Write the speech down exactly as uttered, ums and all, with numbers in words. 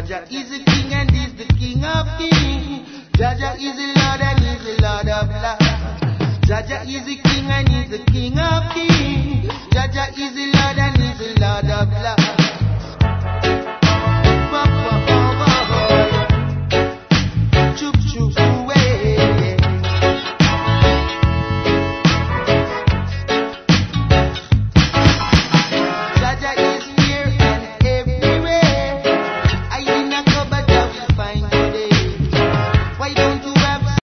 Jaja is the king and is the king of kings. Jaja is the Lord and is the Lord of lords. Jaja is the king and is the king of kings. Jaja is the Lord and is the Lord of lords.